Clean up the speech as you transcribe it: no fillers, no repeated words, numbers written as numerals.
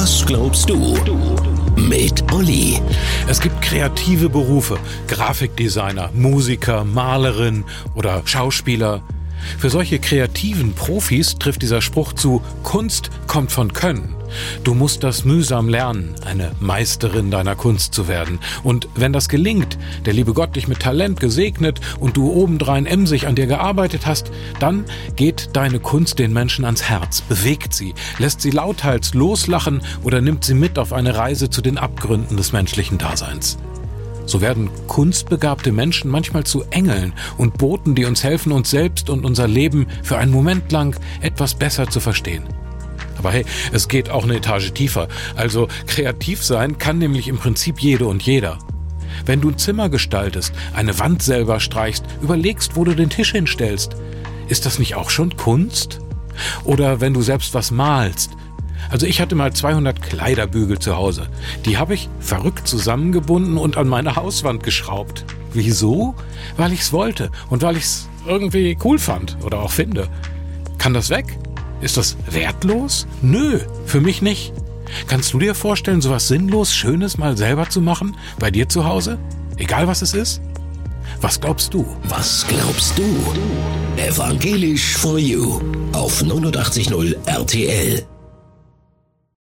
Was glaubst du? Mit Olli. Es gibt kreative Berufe, Grafikdesigner, Musiker, Malerin oder Schauspieler. Für solche kreativen Profis trifft dieser Spruch zu: Kunst kommt von Können. Du musst das mühsam lernen, eine Meisterin deiner Kunst zu werden. Und wenn das gelingt, der liebe Gott dich mit Talent gesegnet und du obendrein emsig an dir gearbeitet hast, dann geht deine Kunst den Menschen ans Herz, bewegt sie, lässt sie lauthals loslachen oder nimmt sie mit auf eine Reise zu den Abgründen des menschlichen Daseins. So werden kunstbegabte Menschen manchmal zu Engeln und Boten, die uns helfen, uns selbst und unser Leben für einen Moment lang etwas besser zu verstehen. Aber hey, es geht auch eine Etage tiefer. Also kreativ sein kann nämlich im Prinzip jede und jeder. Wenn du ein Zimmer gestaltest, eine Wand selber streichst, überlegst, wo du den Tisch hinstellst, ist das nicht auch schon Kunst? Oder wenn du selbst was malst. Also ich hatte mal 200 Kleiderbügel zu Hause. Die habe ich verrückt zusammengebunden und an meine Hauswand geschraubt. Wieso? Weil ich es wollte und weil ich es irgendwie cool fand oder auch finde. Kann das weg? Ist das wertlos? Nö, für mich nicht. Kannst du dir vorstellen, sowas sinnlos Schönes mal selber zu machen? Bei dir zu Hause? Egal was es ist? Was glaubst du? Was glaubst du? Evangelisch for You auf 89.0 RTL.